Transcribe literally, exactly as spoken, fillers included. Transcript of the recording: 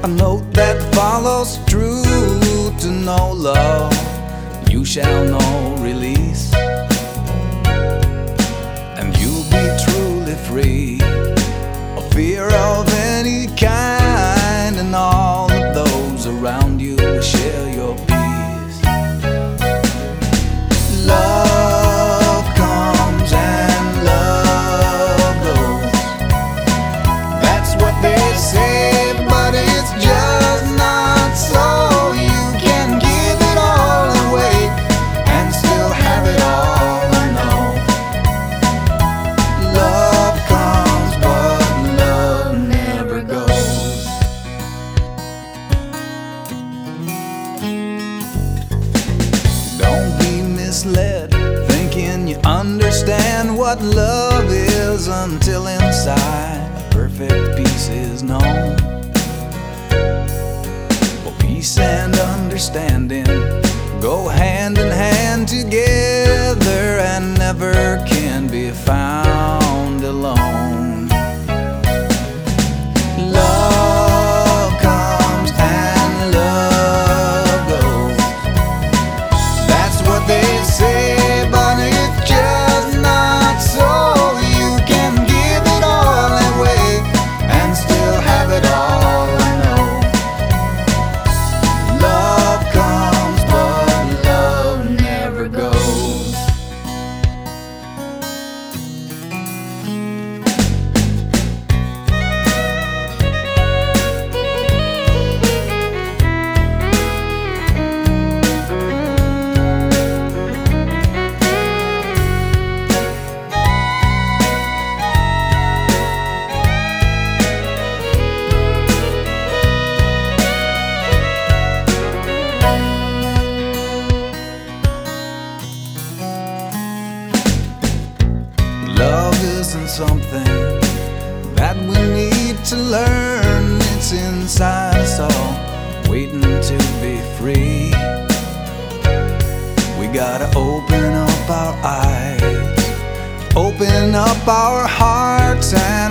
A note that follows true to know love, you shall know release, and you'll be truly free of fear of any kind, and all of those around you will share your peace. Love comes and love goes. That's what they say, but it's just not so. You can give it all away and still have it all, I know. Love comes, but love never goes. Don't be misled, thinking you understand what love is, until inside perfect peace is known. Well, peace and understanding go hand in hand together and never can be found alone. Love comes and love goes. That's what they say, but it's just not so. You can give it all away and still have it all, I know. Love comes, but love never goes. Love isn't something that we need to learn. It's inside us all, waiting to be free. We gotta open up our eyes, open up our hearts, and